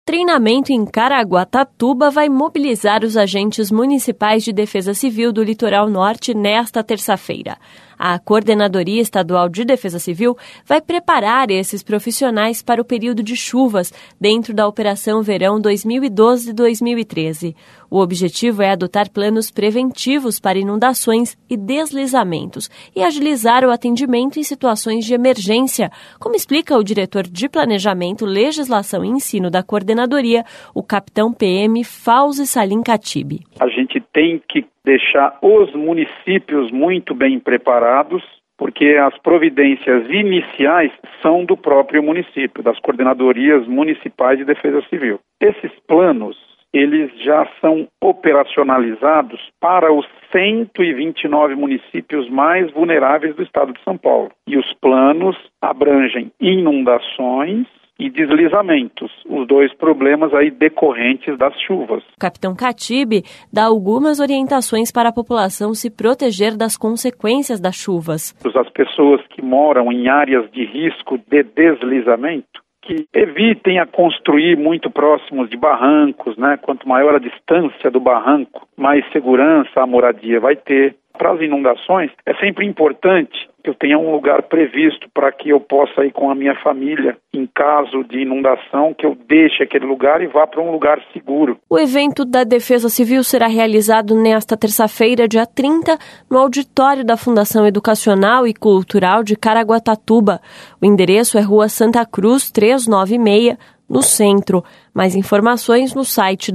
Treinamento em Caraguatatuba vai mobilizar os agentes municipais de defesa civil do Litoral Norte nesta terça-feira. A Coordenadoria Estadual de Defesa Civil vai preparar esses profissionais para o período de chuvas dentro da Operação Verão 2012-2013. O objetivo é adotar planos preventivos para inundações e deslizamentos e agilizar o atendimento em situações de emergência, como explica o diretor de Planejamento, Legislação e Ensino da Coordenadoria, o capitão PM Fauzi Salim Khatib. A gente tem que deixar os municípios muito bem preparados, porque as providências iniciais são do próprio município, das coordenadorias municipais de defesa civil. Esses planos, eles já são operacionalizados para os 129 municípios mais vulneráveis do estado de São Paulo. E os planos abrangem inundações e deslizamentos, os dois problemas aí decorrentes das chuvas. O capitão Khatib dá algumas orientações para a população se proteger das consequências das chuvas. As pessoas que moram em áreas de risco de deslizamento, que evitem a construir muito próximos de barrancos, né? Quanto maior a distância do barranco, mais segurança a moradia vai ter. Para as inundações, é sempre importante que eu tenha um lugar previsto para que eu possa ir com a minha família em caso de inundação, que eu deixe aquele lugar e vá para um lugar seguro. O evento da Defesa Civil será realizado nesta terça-feira, dia 30, no auditório da Fundação Educacional e Cultural de Caraguatatuba. O endereço é Rua Santa Cruz, 396, no centro. Mais informações no site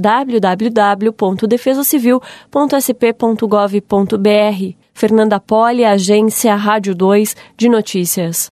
www.defesacivil.sp.gov.br. Fernanda Poli, Agência Rádio 2 de Notícias.